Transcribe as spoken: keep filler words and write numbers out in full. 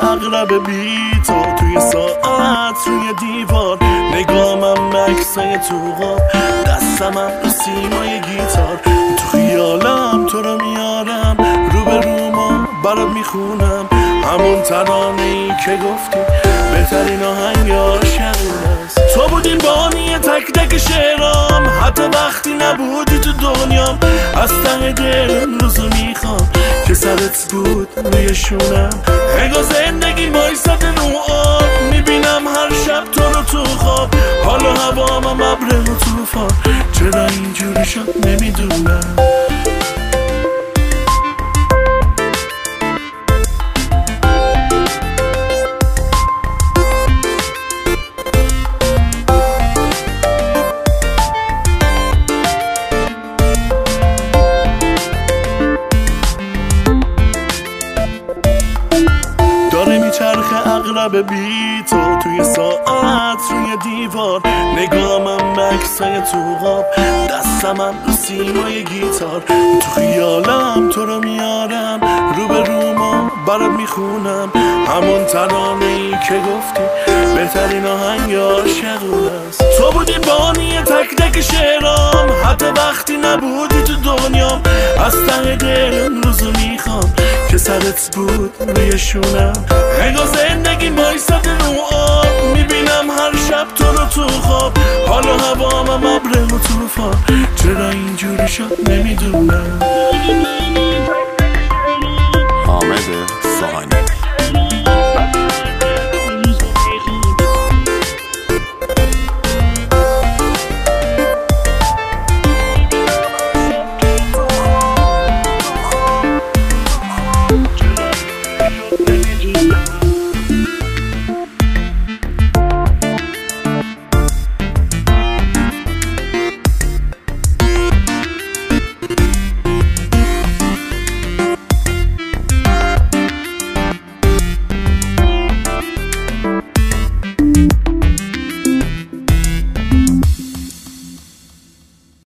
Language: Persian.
اغرب بی تو توی ساعت روی دیوار، نگامم عکسای تو غاب، دستمم رو سیمای گیتار، تو خیالم تو رو میارم رو به روما برات میخونم همون ترانه ای که گفتی بهترین آهنگ عاشقونه است. تو بودی بانی تک تک شعرام، حتی وقتی نبودی تو دنیام، از ته دل روزو میخوام که سرت بود روی شونم. انگار زندگی بایستد رو آب، میبینم هر شب تو رو تو خواب، حالا هوام هم ابر و توفان، چرا اینجوری شد نمیدونم. داره میچرخه اغرب بی تو توی ساعت روی دیوار، نگامم عکسای تو غاب، دستمم رو سیمای گیتار، تو خیالم تو رو میارم رو به روما برات میخونم همون ترانه ای که گفتی بهترین آهنگ عاشقونه است. تو بودی بانی تک تک شعرام، حتی وقتی نبودی تو دنیام، از ته دل روزو میخوام که سرت بود روی شونم. انگار زندگی بایستد رو آب، میبینم هر شب تو رو تو خواب، حالا هوام هم ابر و توفان، چرا اینجوری شد نمیدونم. حامد سوهانی